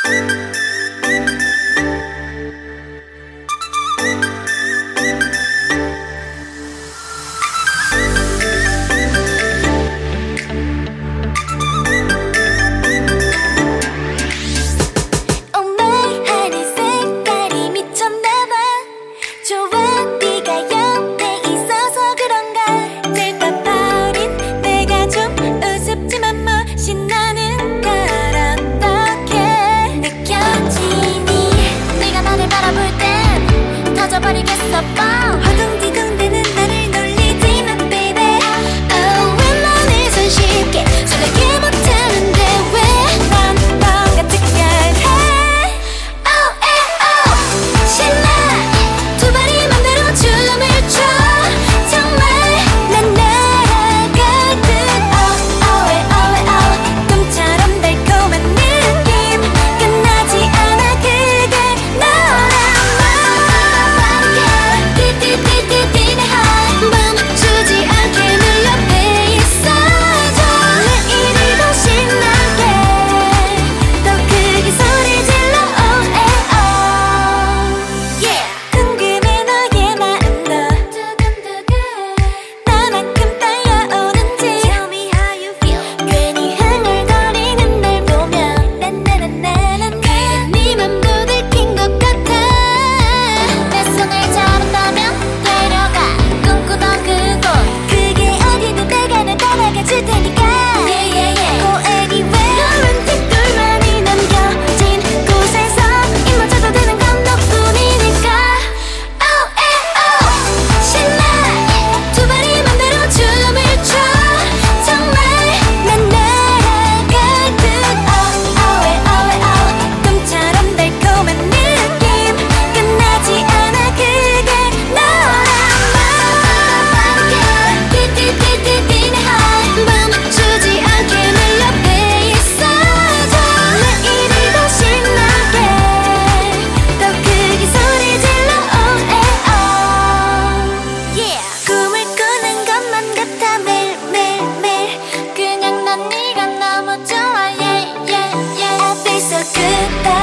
허둥지둥대는 나를 놀리지만 baby 왜 넌 손 쉽게 설레게 못하는데 왜 난 뭔가 특별해 신나 두 발이 맘대로 춤을 춰 정말 난 날아갈 듯 꿈처럼 달콤한 느낌 끝나지 않아 그게 너란 멈추지 않게 늘 옆에 있어줘 내일이 더 신나게 더 크게 소리 질러 궁금해 너의 마음도 두근두근 나만큼 떨려오는지 Tell me how you feel 괜히 흥얼거리는 날 보면 난나나나난 네 맘도 들킨 것 같아 내 손을 잡았다면 데려가 꿈꾸던 그곳 그게 어디든 내가 널 따라가 줄 테니까 Go anywhere 너한테 둘만이 남겨진 곳에서 입맞춰도 되는 건 너뿐이니까 신나 두 발이 맘대로 춤을 춰 정말 난 날아갈 듯 꿈처럼 달콤한 느낌 끝나지 않아 그게 너란 멈추지 않게 늘 옆에 있어줘 내일이 더 신나게 더 크게 소리 질러 꿈을 꾸는 것만 같아 매일매일 그냥 난 네가 너무 좋아 I feel so good